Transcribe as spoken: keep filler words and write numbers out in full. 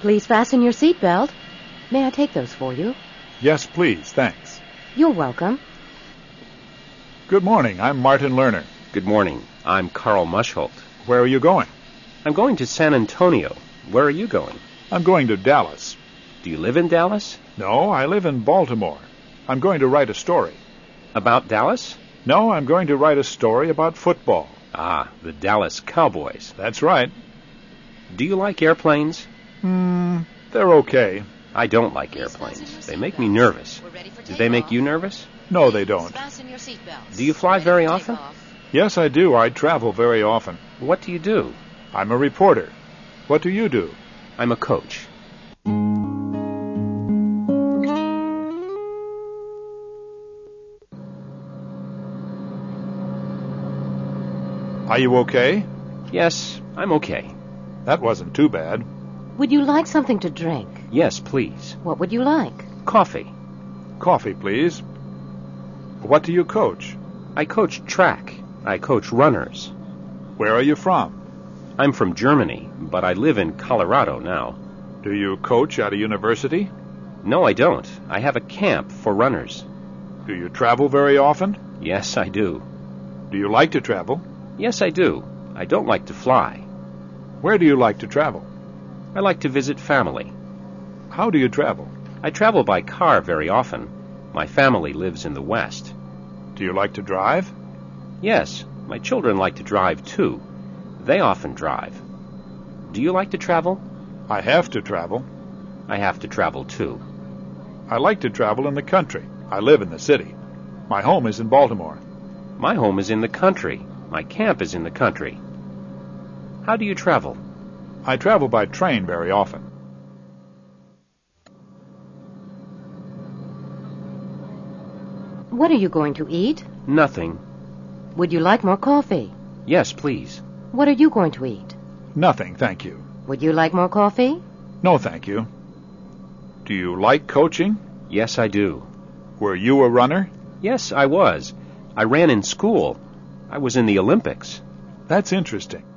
Please fasten your seatbelt. May I take those for you? Yes, please. Thanks. You're welcome. Good morning. I'm Martin Lerner. Good morning. I'm Carl Mushholt. Where are you going? I'm going to San Antonio. Where are you going? I'm going to Dallas. Do you live in Dallas? No, I live in Baltimore. I'm going to write a story. About Dallas? No, I'm going to write a story about football. Ah, the Dallas Cowboys. That's right. Do you like airplanes? Hmm, they're okay. I don't like airplanes. They make me nervous. Do they make you nervous? No, they don't. Do you fly very often? Yes, I do. I travel very often. What do you do? I'm a reporter. What do you do? I'm a coach. Are you okay? Yes, I'm okay. That wasn't too bad. Would you like something to drink? Yes, please. What would you like? Coffee. Coffee, please. What do you coach? I coach track. I coach runners. Where are you from? I'm from Germany, but I live in Colorado now. Do you coach at a university? No, I don't. I have a camp for runners. Do you travel very often? Yes, I do. Do you like to travel? Yes, I do. I don't like to fly. Where do you like to travel? I like to visit family. How do you travel? I travel by car very often. My family lives in the West. Do you like to drive? Yes, my children like to drive too. They often drive. Do you like to travel? I have to travel. I have to travel too. I like to travel in the country. I live in the city. My home is in Baltimore. My home is in the country. My camp is in the country. How do you travel? I travel by train very often. What are you going to eat? Nothing. Would you like more coffee? Yes, please. What are you going to eat? Nothing, thank you. Would you like more coffee? No, thank you. Do you like coaching? Yes, I do. Were you a runner? Yes, I was. I ran in school. I was in the Olympics. That's interesting.